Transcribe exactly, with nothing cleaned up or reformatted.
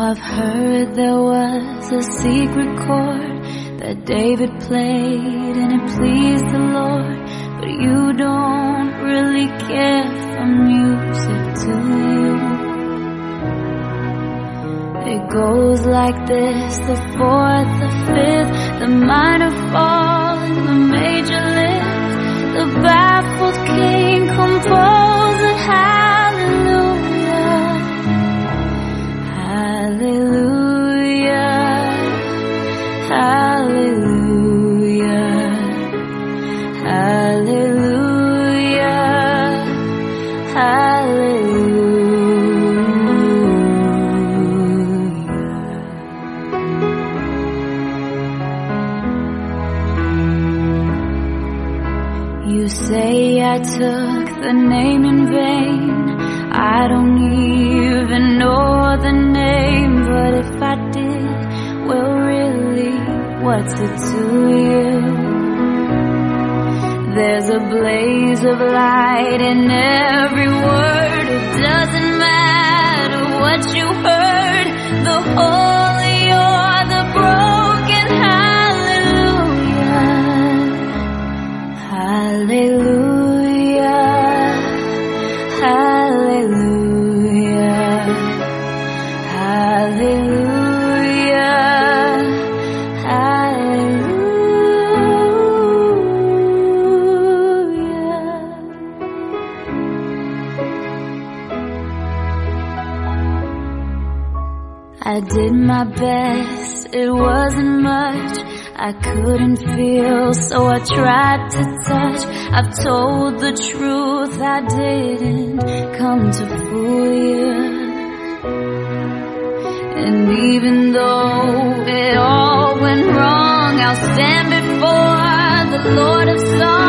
I've heard there was a secret chord that David played and it pleased the Lord, but you don't really care for music, do you? It goes like this: the fourth, the fifth, the minor fall and the major lift. The baffled king composed a hallelujah, hallelujah, hallelujah, hallelujah, hallelujah. You say I took the name in vain. I don't even know the name, but if I did, well really, what's it to you? There's a blaze of light in every word. It doesn't matter what you heard, the holy or the broken. Hallelujah, hallelujah, hallelujah, hallelujah. I did my best, it wasn't much. I couldn't feel, so I tried to touch. I've told the truth, I didn't come to fool you. And even though it all went wrong, I'll stand before the Lord of songs.